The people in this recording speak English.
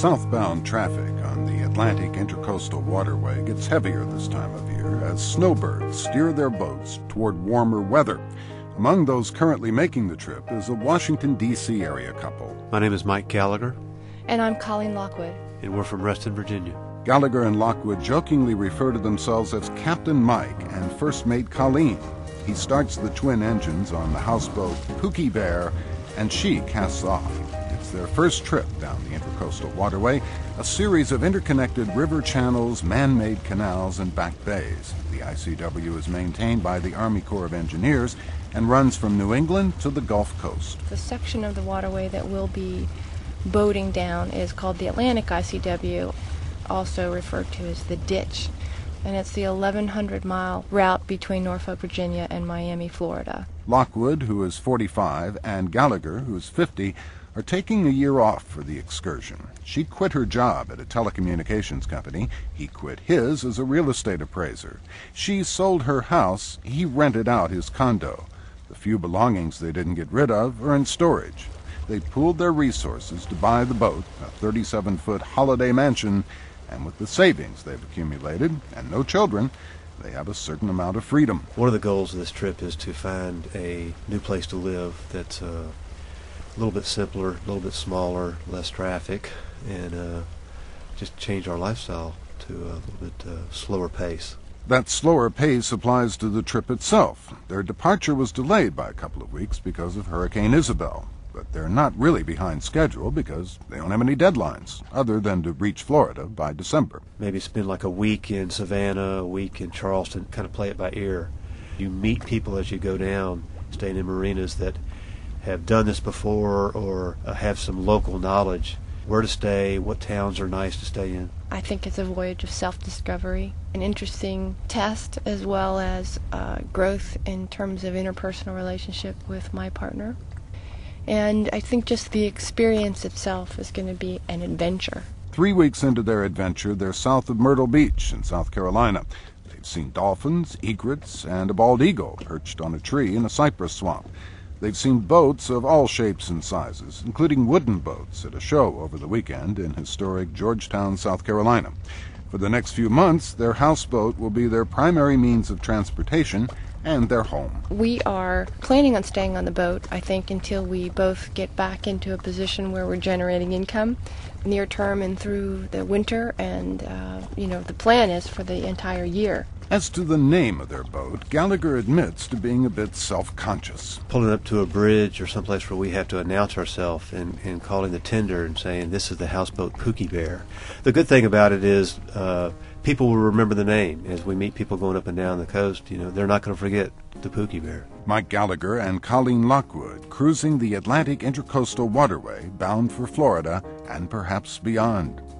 Southbound traffic on the Atlantic Intercoastal Waterway gets heavier this time of year as snowbirds steer their boats toward warmer weather. Among those currently making the trip is a Washington, D.C. area couple. My name is Mike Gallagher. And I'm Colleen Lockwood. And we're from Reston, Virginia. Gallagher and Lockwood jokingly refer to themselves as Captain Mike and First Mate Colleen. He starts the twin engines on the houseboat Pookie Bear, and she casts off. It's their first trip down the Intercoastal Waterway, a series of interconnected river channels, man-made canals, and back bays. The ICW is maintained by the Army Corps of Engineers and runs from New England to the Gulf Coast. The section of the waterway that we'll be boating down is called the Atlantic ICW, also referred to as the Ditch, and it's the 1,100-mile route between Norfolk, Virginia and Miami, Florida. Lockwood, who is 45, and Gallagher, who is 50, are taking a year off for the excursion. She quit her job at a telecommunications company. He quit his as a real estate appraiser. She sold her house. He rented out his condo. The few belongings they didn't get rid of are in storage. They pooled their resources to buy the boat, a 37-foot holiday mansion, and with the savings they've accumulated, and no children, they have a certain amount of freedom. One of the goals of this trip is to find a new place to live that's a little bit simpler, a little bit smaller, less traffic, and just change our lifestyle to a little bit slower pace. That slower pace applies to the trip itself. Their departure was delayed by a couple of weeks because of Hurricane Isabel, but they're not really behind schedule because they don't have any deadlines other than to reach Florida by December. Maybe spend like a week in Savannah, a week in Charleston, kind of play it by ear. You meet people as you go down, staying in marinas that have done this before or have some local knowledge, where to stay, what towns are nice to stay in. I think it's a voyage of self-discovery, an interesting test as well as growth in terms of interpersonal relationship with my partner. And I think just the experience itself is going to be an adventure. 3 weeks into their adventure, they're south of Myrtle Beach in South Carolina. They've seen dolphins, egrets, and a bald eagle perched on a tree in a cypress swamp. They've seen boats of all shapes and sizes, including wooden boats at a show over the weekend in historic Georgetown, South Carolina. For the next few months, their houseboat will be their primary means of transportation and their home. We are planning on staying on the boat, I think, until we both get back into a position where we're generating income near term and through the winter, and the plan is for the entire year. As to the name of their boat, Gallagher admits to being a bit self-conscious. Pulling up to a bridge or someplace where we have to announce ourselves and calling the tender and saying, this is the houseboat Pookie Bear. The good thing about it is people will remember the name. As we meet people going up and down the coast, they're not going to forget the Pookie Bear. Mike Gallagher and Colleen Lockwood cruising the Atlantic Intercoastal Waterway bound for Florida and perhaps beyond.